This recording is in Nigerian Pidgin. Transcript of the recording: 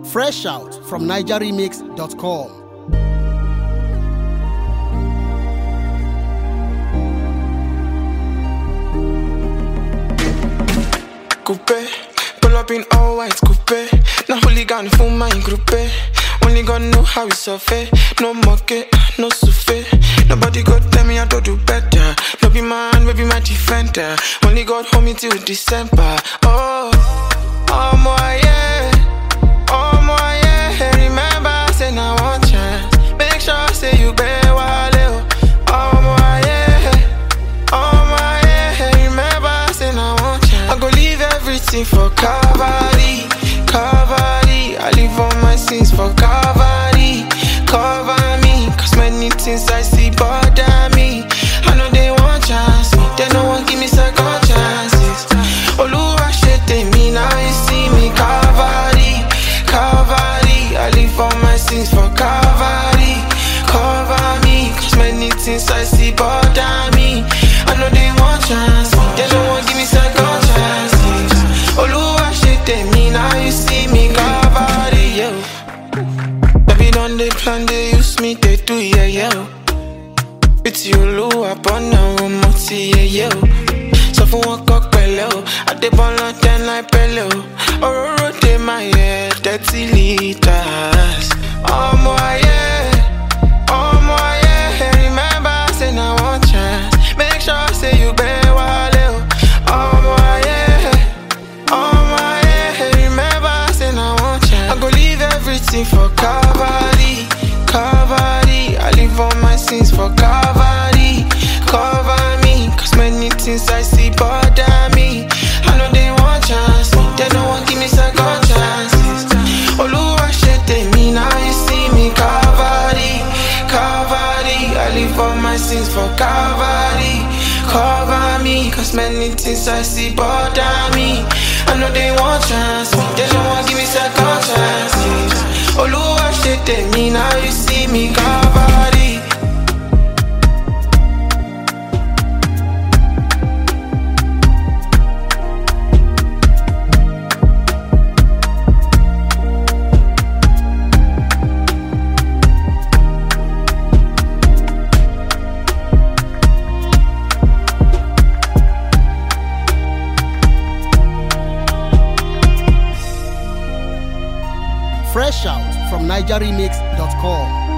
Fresh out from nigeremix.com. Coupe, pull up in all white coupe. No hooligan for my group. Only God know how we suffer. No monkey, no souffle. Nobody go tell me I don't do better. No be man, maybe my defender. Only God hold me till December. Oh my yeah. Oh my yeah. Remember, say now one chance. Make sure say you bear wale. Oh my yeah. Oh my yeah. Remember, say now one chance. I go leave everything for Calvary. Calvary. I leave all my sins for Calvary. Cover me, cause many things I see bother me. I know they want chance me, they don't want give me second chances. Oluwa shete me, now you see me. Calvary, Calvary. I leave all my sins for Calvary. Cover me, cause many things I see bother me. I know they want chance me, they don't want give me second chances. Oluwa shete me, now you see me. Calvary, yo. Baby, don't they plan, they use me, they do, yeah, yeah. It's you, Lou, upon now, yeah, yeah. So for one cock, pello, I did ball on 10 like pello. Or rotate my head, 30 liters. Oh, my, yeah. Oh, my, yeah. Remember, say now one chance. Make sure, say you bear wale. Oh, my, yeah. Oh, my, yeah. Remember, say now one chance. I go leave everything for Calvary. Calvary. I leave all my sins for Calvary. Cover me, cause many things I see bother me. I know they want chance me, they don't want give me second chances. Oluwa shete me, now you see me. Calvary, Calvary. I leave all my sins for Calvary. Cover me, cause many things I see bother me. I know they want chance me, they don't want give me second chances. Oluwa shete me, now you see me. Calvary. Fresh out from nigeremix.com.